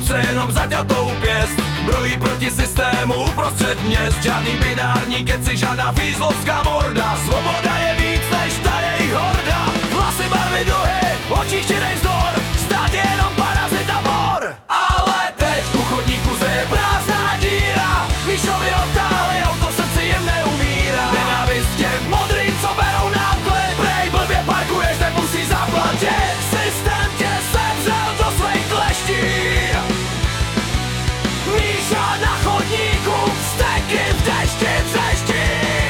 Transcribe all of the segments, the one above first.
ruce jenom zaťatou pěst. Brojí proti systému uprostřed měst. Žádný binární keci, žádná fízlovská morda. Svoboda je víc než ta jejich horda. Vlasy, barvy, duhy, očích čirej vzdor. Stát je jenom parazit a mor. Ale teď u chodníku je prázdná díra. Míšovi odtáhli, auto v srdci jim neumírá. Nenávist těm modrým, co berou náklad. Prej blbě parkuješ, tak musí zaplatit. Systém tě sevřel do svých kleští. Míša na chodníku, steky v dešti třeští.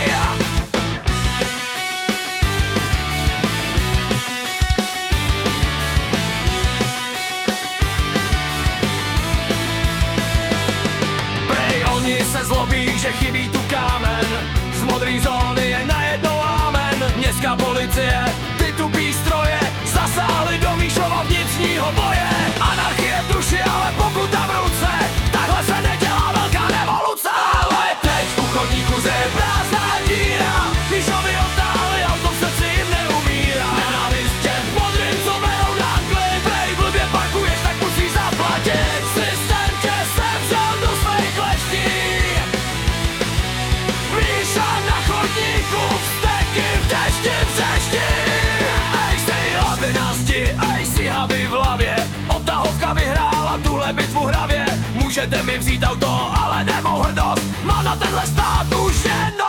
Prej oni se zlobí, že chybí tu kámen. Z modrý zóny je najednou amen. Městská policie, ty tupý stroje zasáhly do Míšova vnitřního boje. Anarchie v duši, ale pokuta v ruce. Takhle se nedělá velká revoluce. Ale teď u chodníku je prázdná díra. Míšovi odtáhli, auto v srdci jim neumírá. Nenávist těm modrým, co berou náklad. Prej blbě parkuješ, tak musíš zaplatit. Systém tě sevřel do svých kleští. Míša na chodníku, steky v dešti třeští. Ej si hlavy na zdi, ej si havy v hlavě. Odtahovka vyhrála tuhle bitvu hravě. Můžete mi vzít auto, ale nemou hrdost. Mám na tenhle stát už jedno.